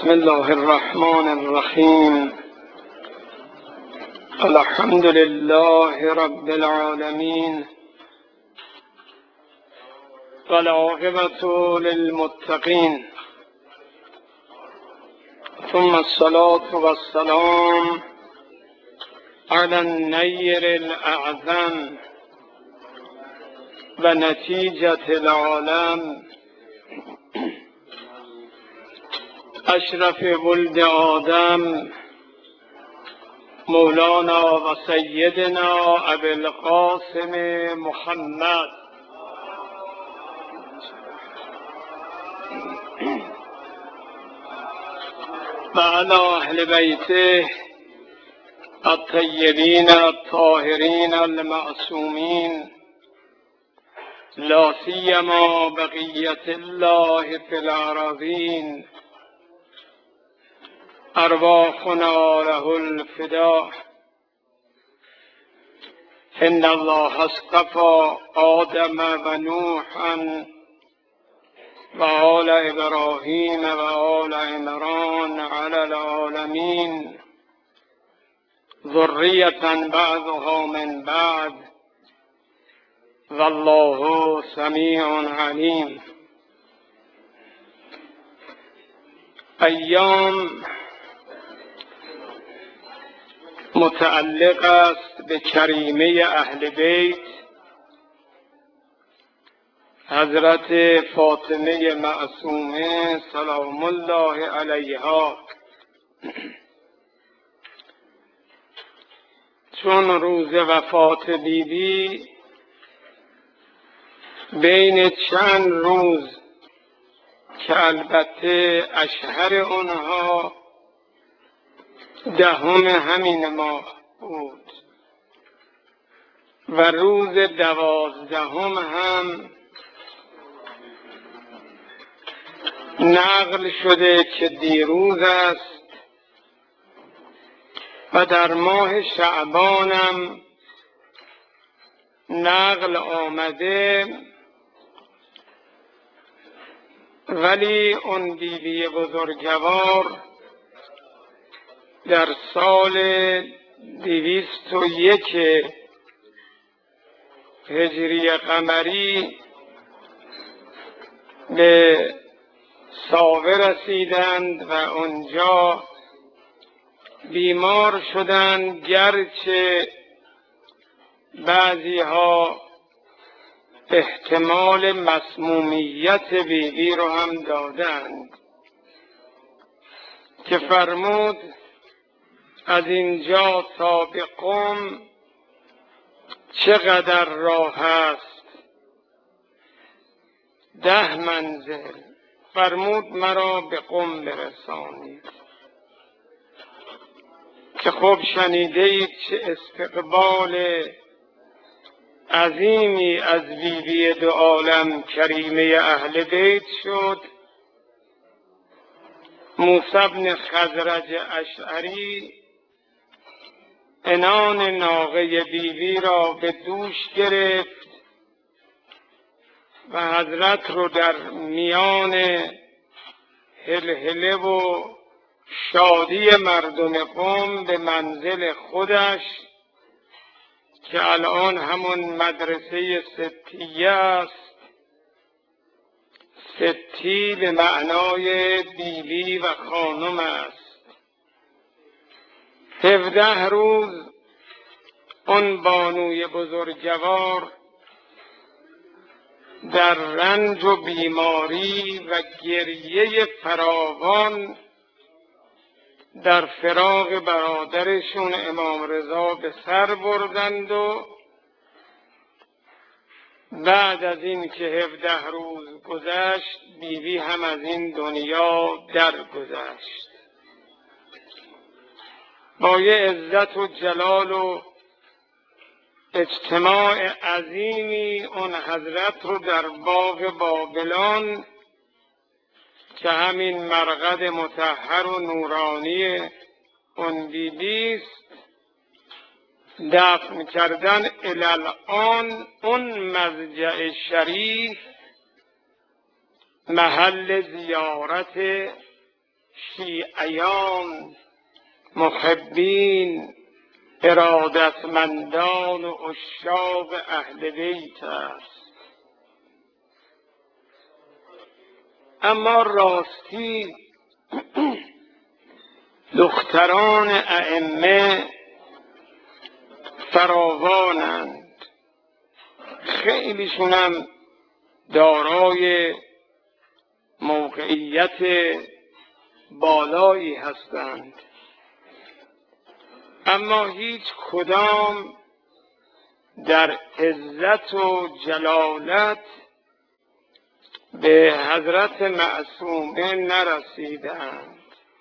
بسم الله الرحمن الرحیم. الحمد لله رب العالمین والعاقبة للمتقین، ثم الصلاة والسلام على النیر الاعظم و نتیجة العالم اشرف ولد آدم مولانا و سیدنا ابی القاسم محمد و علی اهل بیته الطیبین الطاهرین المعصومین، لا سیما بقیة الله فی الارضین، ارواحنا له الفداء. ان الله اصطفى آدم و نوحا و آل ابراهیم و آل عمران علی العالمین، ذریة بعضها من بعد، والله سمیع علیم. ایام متعلق است به کریمه اهل بیت حضرت فاطمه معصومه سلام الله علیها، چون روز وفات بیبی بین چند روز که البته اشهر اونها 10 همین ماه بود و روز 12 هم نقل شده که دیروز است و در ماه شعبانم نقل آمده، ولی اون بیبی بزرگوار در سال 201 هجری قمری به ساوه رسیدند و اونجا بیمار شدند، گرچه بعضی ها احتمال مسمومیت بیبی رو هم دادند که فرمود از اینجا تا به قم چقدر راه است؟ 10 منزل. فرمود مرا به قم برسانید. که خب شنیده اید چه استقبال عظیمی از بیبی دو عالم کریمه اهل بیت شد. موسی بن خزرج اشعری عنان ناقه بیبی را به دوش گرفت و حضرت رو در میان هلهله و شادی مردم قم به منزل خودش که الان همون مدرسه ستیه است، ستی به معنای بیبی و خانم است، 17 روز اون بانوی بزرگوار در رنج و بیماری و گریه فراوان در فراق برادرشون امام رضا به سر بردند و بعد از این که 17 روز گذشت بیبی هم از این دنیا درگذشت. با یه عزت و جلال و اجتماع عظیمی اون حضرت رو در باغ بابلان که همین مرقد مطهر و نورانی اون بیبی است دفن کردن. الان اون مضجع شریف محل زیارت فی ایام محبین ارادتمندان و عشاق اهل بیت است. اما راستی دختران ائمه فراوانند، خیلیشون هم دارای موقعیت بالایی هستند، اما هیچ کدام در عزت و جلالت به حضرت معصومه نرسیدند.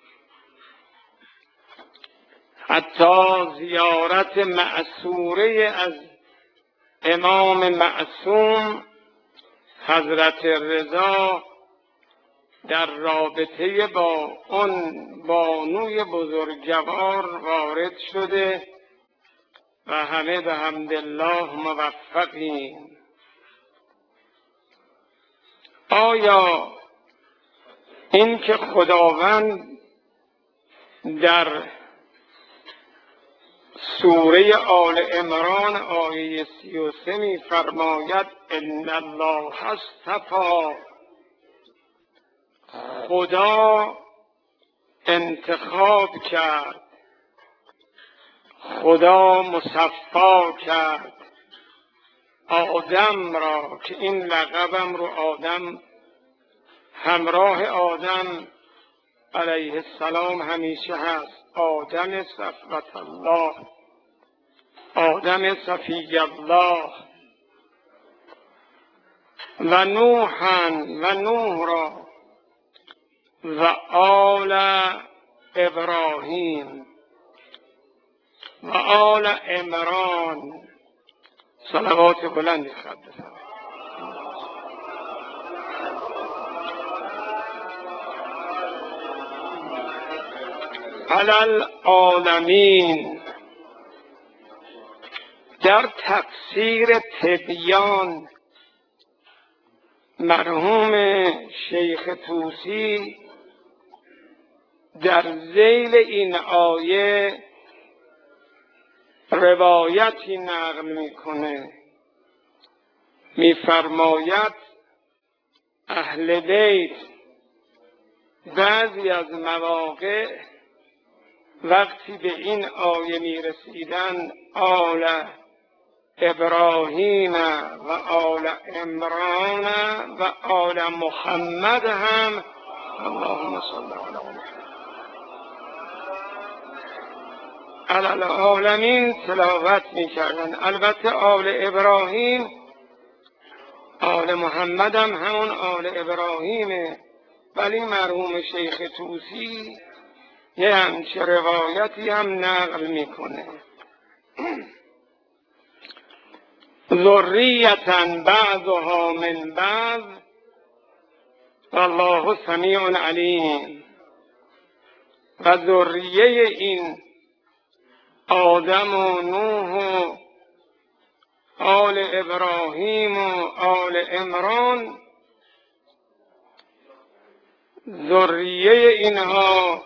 حتی زیارت معصوره از امام معصوم حضرت رضا در رابطه با اون بانوی بزرگوار وارد شده و همه به حمدالله موفقیم. آیا این که خداوند در سوره آل عمران آیه 33 می فرماید ان الله اصطفی، خدا انتخاب کرد، خدا مصفا کرد آدم را، که این لقبم رو آدم همراه آدم علیه السلام همیشه هست، آدم صفوت الله، آدم صفی الله، و نوح را و آل ابراهیم و آل عمران. صلوات بلندی خدمت علی العالمین. در تفسیر تبیان مرحوم شیخ طوسی در ذیل این آیه روایتی نقل میکنه، میفرماید اهل بیت بعضی از مواقع وقتی به این آیه میرسیدن آل ابراهیم و آل عمران و آل محمد هم اللهم صل علی العالمین تلاوت میکردن. البته آل ابراهیم آل محمد هم همون آل ابراهیمه، ولی مرحوم شیخ طوسی یه همچه روایتی هم نقل میکنه ذریة بعضها من بعض والله سمیع علیم. و ذریه این آدم و نوح و آل ابراهیم و آل عمران، ذریه اینها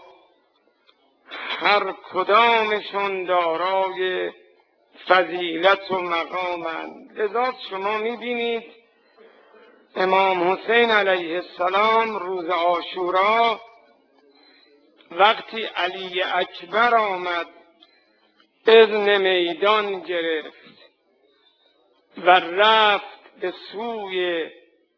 هر کدامشون دارای فضیلت و مقامند. لذا شما میبینید امام حسین علیه السلام روز عاشورا وقتی علی اکبر آمد اذن میدان گرفت و رفت به سوی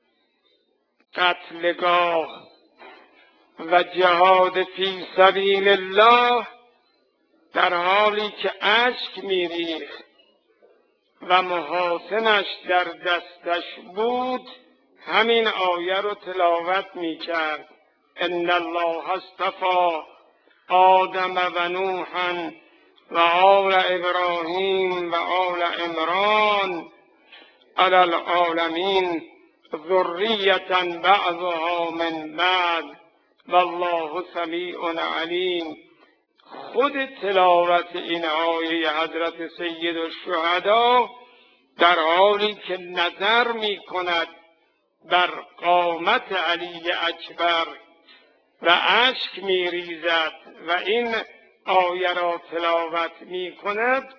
قتلگاه و جهاد فی سبیل الله، در حالی که اشک میریخت و محاسنش در دستش بود، همین آیه رو تلاوت میکرد ان الله اصطفی آدم و نوحا و آل ابراهیم و آل عمران علی العالمین ذریة بعضها من بعض والله سمیع علیم. خود تلاوت این آیه حضرت سید الشهدا در حالی که نظر می کند بر قامت علی اکبر و اشک میریزد و این آیه را تلاوت میکند،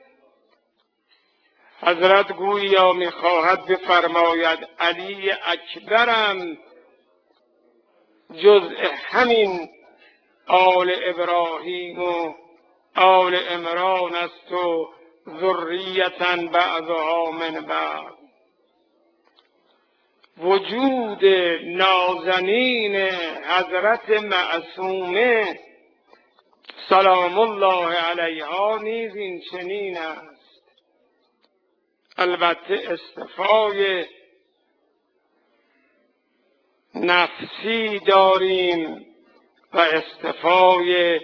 حضرت گویا میخواهد بفرماید علی اکبرم جزء همین آل ابراهیم و آل عمران است و ذریة بعضها من بعض. وجود نازنین حضرت معصومه سلام الله علیها نیز این چنین است. البته اصطفای نفسی داریم و اصطفای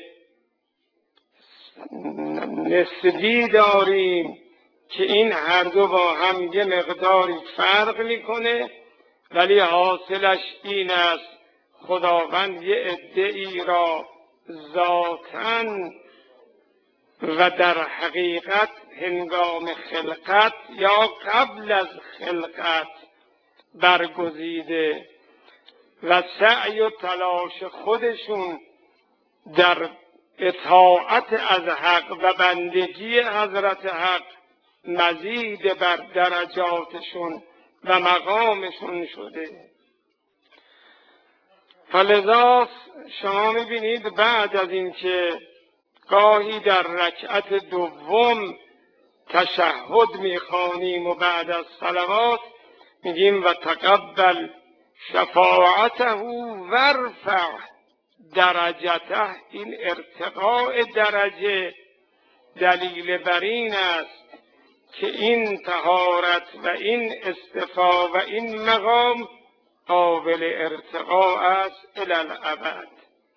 نسبی داریم که این هر دو با هم یه مقداری فرق میکنه، ولی حاصلش این است خداوند یه عده‌ای را ذاتاً و در حقیقت هنگام خلقت یا قبل از خلقت برگزیده و سعی و تلاش خودشون در اطاعت از حق و بندگی حضرت حق مزید بر درجاتشون و مقامشون شده. فلذا شما میبینید بعد از اینکه گاهی در رکعت دوم تشهد میخوانیم و بعد از صلوات میگیم و تقبل شفاعته وارفع درجته. این ارتقاء درجه دلیل بر این است که این طهارت و این اصطفا و این مقام قابل ارتقاء است الی الابد.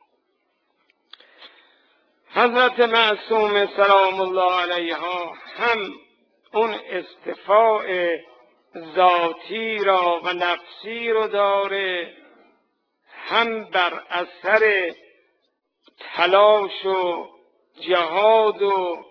حضرت معصوم سلام الله علیها هم اون اصطفاء ذاتی را و نفسی رو داره، هم بر اثر تلاش و جهاد و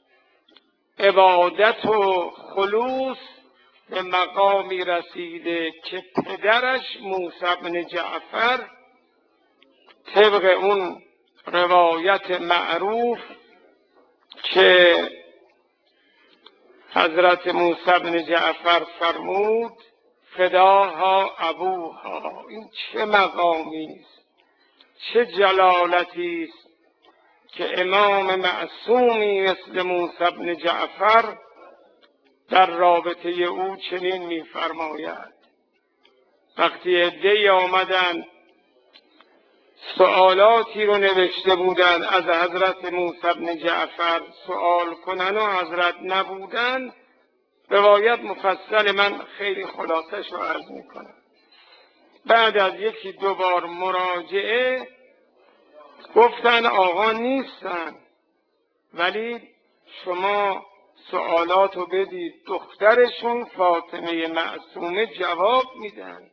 عبادت و خلوص به مقامی رسیده که پدرش موسی بن جعفر طبق اون روایت معروف که حضرت موسی بن جعفر فرمود فداها ابوها. این چه مقامی است، چه جلالتی است که امام معصومی مثل موسی بن جعفر در رابطه او چنین می‌فرماید. وقتی عده‌ای آمدند سوالاتی رو نوشته بودند از حضرت موسی بن جعفر سوال کنن و حضرت نبودن، روایت مفصل، من خیلی خلاصش رو عرض میکنم. بعد از یکی دو بار مراجعه گفتن آقا نیستن، ولی شما سوالات رو بدید. دخترشون فاطمه معصومه جواب میدن.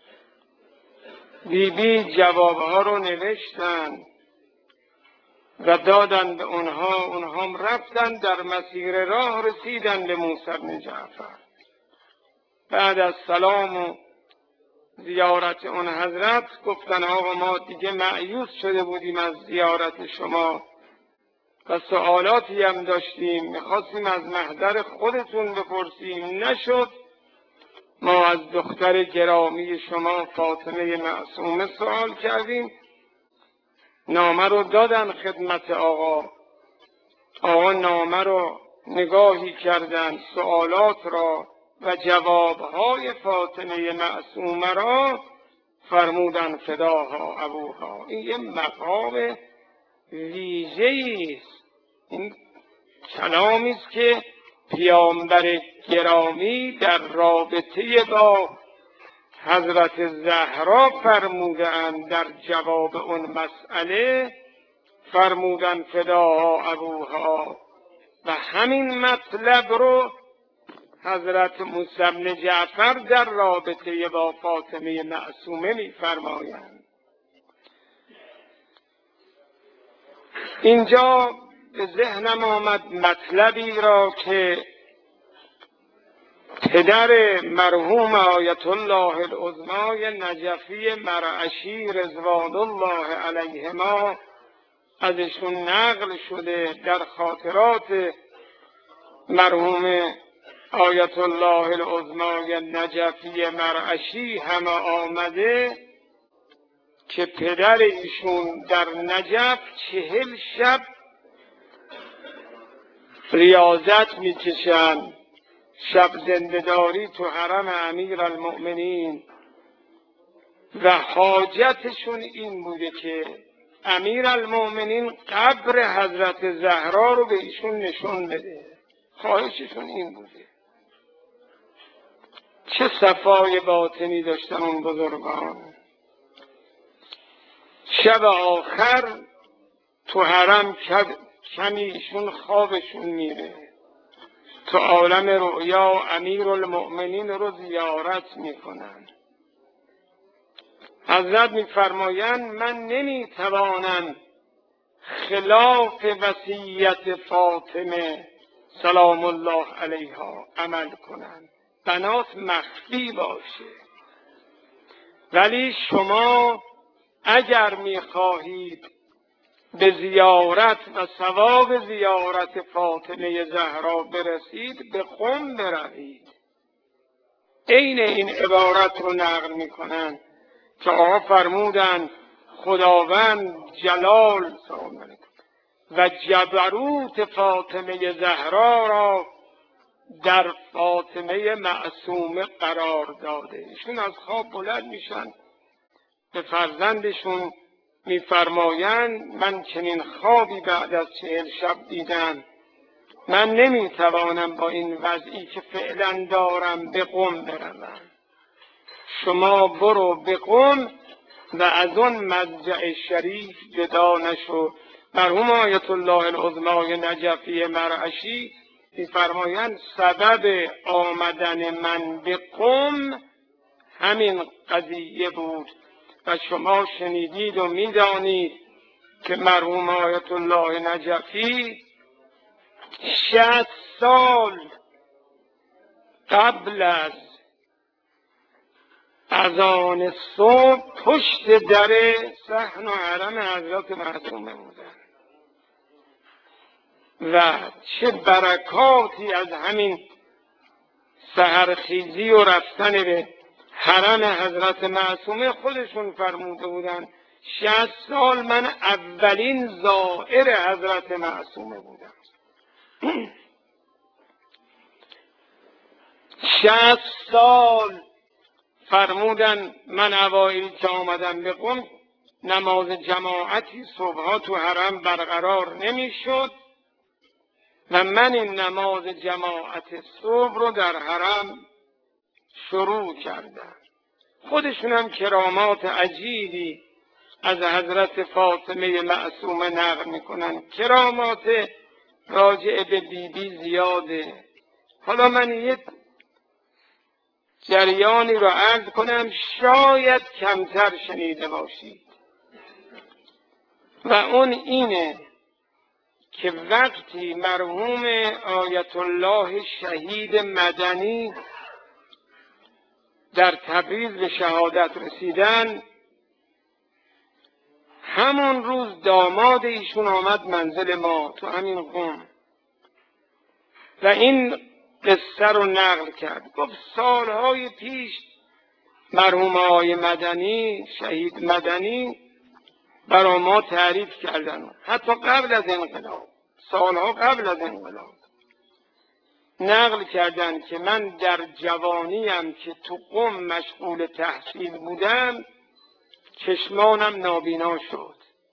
بیبی جوابها رو نوشتن و دادن به اونها هم رفتن در مسیر راه رسیدن به موسی بن جعفر. بعد از سلام و زیارت اون حضرت گفتن آقا ما دیگه مایوس شده بودیم از زیارت شما و سوالاتی هم داشتیم، میخواستیم از محضر خودتون بپرسیم، نشد. ما از دختر گرامی شما فاطمه معصومه سوال کردیم. نامه رو دادن خدمت آقا. آقا نامه رو نگاهی کردن، سوالات را و جوابهای فاطمه معصومه را، فرمودن فداها ابوها. این یه مقام ویژه‌ای است. این کلامی است که پیامبر گرامی در رابطه با حضرت زهرا فرمودند. در جواب اون مسئله فرمودن فداها ابوها و همین مطلب رو حضرت موسی بن جعفر در رابطه با فاطمه معصومه می‌فرمایند. اینجا به ذهنم آمد مطلبی را که پدر مرحوم آیت الله العظمای نجفی مرعشی رضوان الله علیهما ازشون نقل شده در خاطرات مرحوم آیت الله العظمای نجفی مرعشی هم آمده که پدر ایشون در نجف 40 شب ریاضت میکشن، شب زنده‌داری تو حرم امیرالمؤمنین و حاجتشون این بوده که امیرالمؤمنین قبر حضرت زهرا رو به ایشون نشون بده. خواهششون این بوده. چه صفای باطنی داشتن اون بزرگان. شب آخر تو حرم کمی ایشون خوابشون میره، تو عالم رؤیا امیرالمؤمنین رو زیارت میکنن. حضرت میفرمایند من نمیتوانم خلاف وصیت فاطمه سلام الله علیها عمل کنم، بنات مخفی باشه، ولی شما اگر میخواهید به زیارت و ثواب زیارت فاطمه زهرا برسید به قم بروید. عین این عبارت رو نقل میکنن که آقا فرمودن خداوند جلال و جبروت فاطمه زهرا را در فاطمه معصومه قرار داده. ایشون از خواب بلند میشن، به فرزندشون میفرمایند من چنین خوابی بعد از 40 شب دیدم، من نمیتوانم با این وضعی که فعلا دارم به قم بروم، شما برو به قم و از اون مضجع شریف جدا نشو. مرحوم آیت الله العظمای نجفی مرعشی میفرمایند سبب آمدن من به قم همین قضیه بود و شما شنیدید و میدانید که مرحوم آیت الله نجفی 60 سال قبل از اذان صبح پشت در صحن و حرم حضرت معصومه بودن و چه برکاتی از همین سحرخیزی و رفتن به حرم حضرت معصومه خودشون فرموده بودن. 60 سال من اولین زائر حضرت معصومه بودم. 60 سال فرمودن من اوایل که آمدم به قم نماز جماعتی صبحها تو حرم برقرار نمیشد و من این نماز جماعت صبح رو در حرم شروع کردم. خودشون هم کرامات عجیبی از حضرت فاطمه معصومه نقل میکنن. کرامات راجع به بیبی زیاده. حالا من یک جریانی رو عرض کنم شاید کمتر شنیده باشید و اون اینه که وقتی مرحوم آیت الله شهید مدنی در تبریز به شهادت رسیدن، همون روز داماد ایشون آمد منزل ما تو همین قم و این قصه رو نقل کرد. گفت سالهای پیش مرحوم آقای مدنی شهید مدنی برای ما تعریف کردن، حتی قبل از انقلاب، سالها قبل از انقلاب نقل کردن که من در جوانیم که تو قم مشغول تحصیل بودم چشمانم نابینا شد،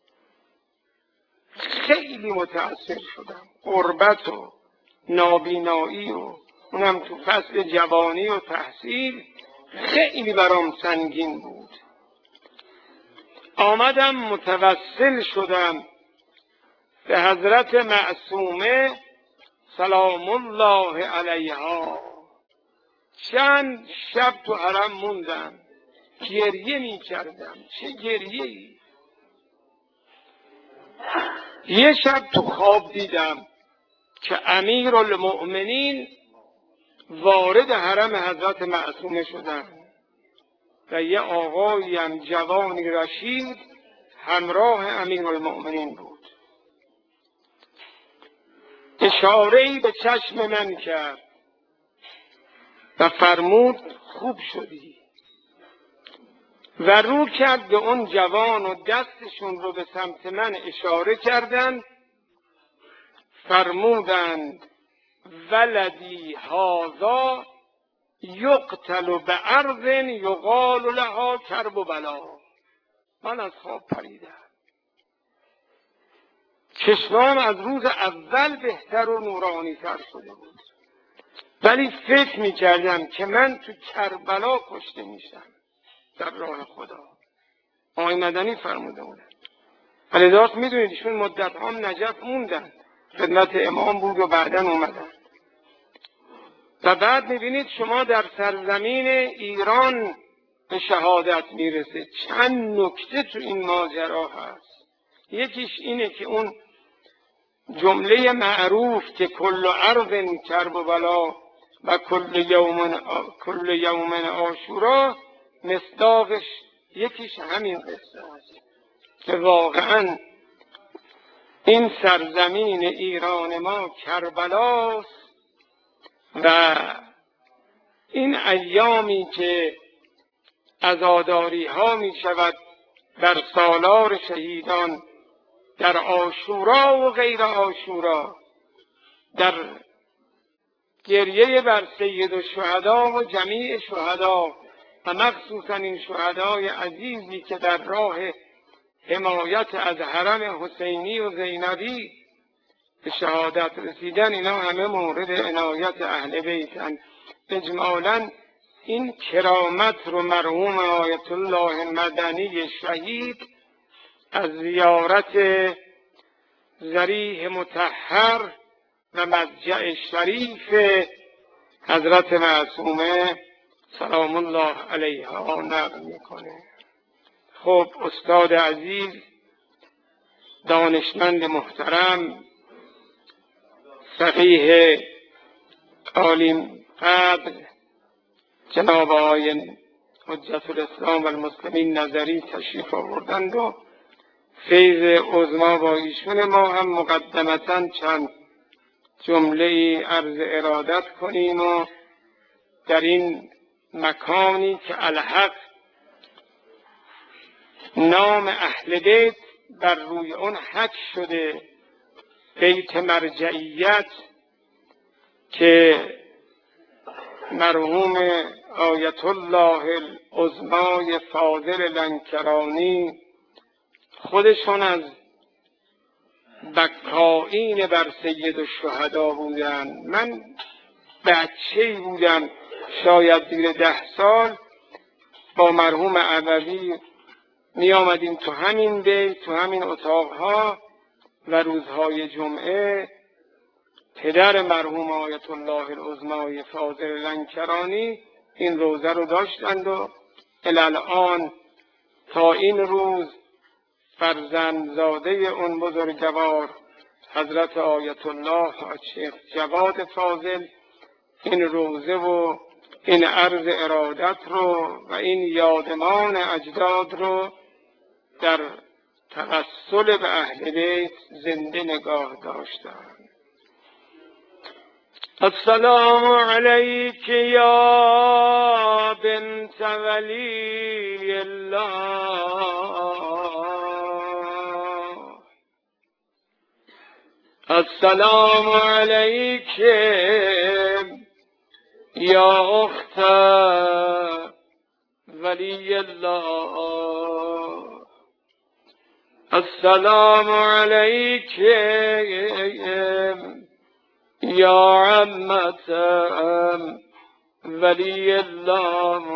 خیلی متأثر شدم، غربت و نابینایی و اونم تو فصل جوانی و تحصیل خیلی برام سنگین بود. آمدم متوسل شدم به حضرت معصومه سلام الله علیها. چند شب تو حرم موندم، گریه می کردم. چه گریه‌ای! یه شب تو خواب دیدم که امیرالمؤمنین وارد حرم حضرت معصومه شدن و یه آقایی هم جوانی رشید همراه امیرالمؤمنین بود. اشاره‌ای به چشم من کرد و فرمود خوب شدی و رو کرد به اون جوان و دستشون رو به سمت من اشاره کردند. فرمودند ولدی هذا یقتل بأرض یقال لها کربلا. من از خواب پریدم. چشمام از روز اول بهتر و نورانی تر شده بود، ولی فکر می کردم که من تو کربلا کشته میشم در راه خدا. آقای مدنی فرموده بودن. ولی داشت می دونید ایشون مدت هم نجف موندن، خدمت امام بود و بعدا اومدن. و بعد می بینید شما در سرزمین ایران به شهادت می رسید. چند نکته تو این ماجرا هست. یکیش اینه که اون جمله معروف که کل ارض کربلا و کل یوم عاشورا، مصداقش یکیش همین قصه است که واقعا این سرزمین ایران ما کربلاست و این ایامی که عزاداری ها می شود در سالار شهیدان، در عاشورا و غیر عاشورا، در گریه بر سید الشهدا و جمیع شهدا و مخصوصا این شهدای عزیزی که در راه حمایت از حرم حسینی و زینبی به شهادت رسیدن، اینا همه مورد عنایت اهل بیتن. اجمالا این کرامت رو مرحوم آیت الله مدنی شهید از زیارت ضریح مطهر و مضجع شریف حضرت معصومه سلام الله علیها نقل میکنه. خب استاد عزیز، دانشمند محترم، فقیه عالم قدر جناب آقای حجت الاسلام و المسلمین نظری تشریف آوردند و فیض عظما با ایشون. ما هم مقدمتا چند جمله ای عرض ارادت کنیم و در این مکانی که الحق نام اهل بیت بر روی اون حک شده، بیت مرجعیت که مرحوم آیت الله العظمای فاضل لنکرانی خودشون از بکائین بر سید الشهدا بودن. من بچه‌ای بودم، شاید زیر 10 سال، با مرحوم عبوی می آمدیم تو همین بیت، تو همین اتاقها و روزهای جمعه پدر مرحوم آیت الله العظمای فاضل لنکرانی این روزه رو داشتند و الان تا این روز فرزندزاده اون بزرگوار حضرت آیت الله شیخ جواد فاضل این روزه و این عرض ارادت رو و این یادمان اجداد رو در توسل به اهل بیت زنده نگاه داشتند. السلام علیک یا بنت ولی الله، السلام علیک یا اخت ولی الله، السلام علیک یا عمت ولی الله.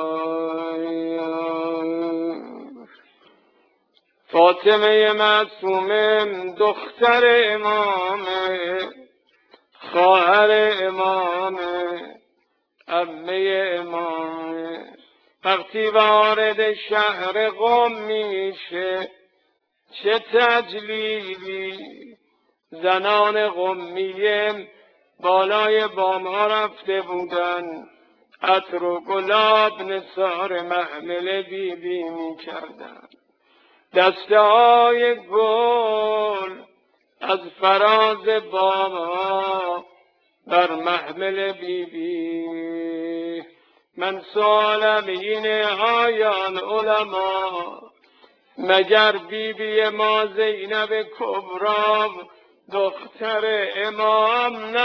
فاطمه معصومه دختر امامه، خواهر امامه، عمه امامه، وقتی وارد شهر قم میشه چه تجلیلی، زنان قمیه بالای بام ها رفته بودن، عطر و گلاب نثار محمل بی بی می کردن. دسته های گل از فراز بام ها بر محمل بی بی. من سوالم اینه آیان علما، مگر بی بی ما زینب کبری دختر امام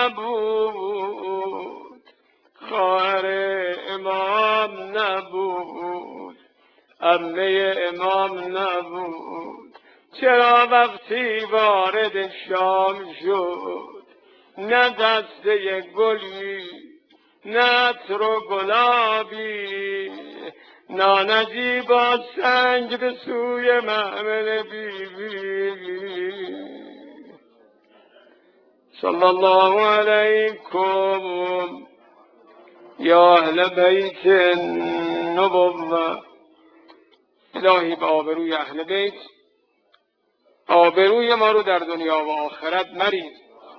نبود؟ خواهر امام نبود؟ عمه امام نبود؟ چرا وقتی وارد شام شد نه دسته گلی، نه عطر و گلابی، نانجی با سنگ به سوی محمل بی بی؟ صلی الله علیکم یا اهل بیت النبوة. الهی به آبروی اهل بیت آبروی ما رو در دنیا و آخرت مریز.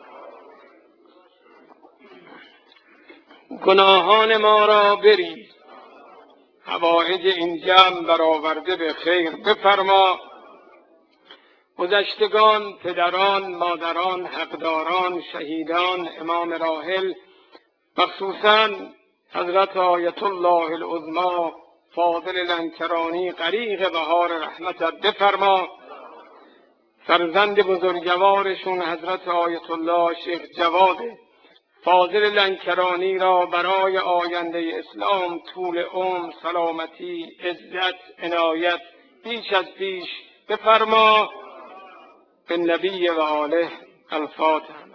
گناهان ما را بریز، حوائج این جمع برآورده به خیر بفرما. گذشتگان، پدران، مادران، حقداران، شهیدان، امام راحل، مخصوصاً حضرت آیت الله العظمی فاضل لنکرانی غریق بهار رحمتت بفرما. فرزند بزرگوارشون حضرت آیت الله شیخ جواد فاضل لنکرانی را برای آینده اسلام طول عمر، سلامتی، عزت، عنایت بیش از پیش بفرما. به نبی و آله الفاتحه.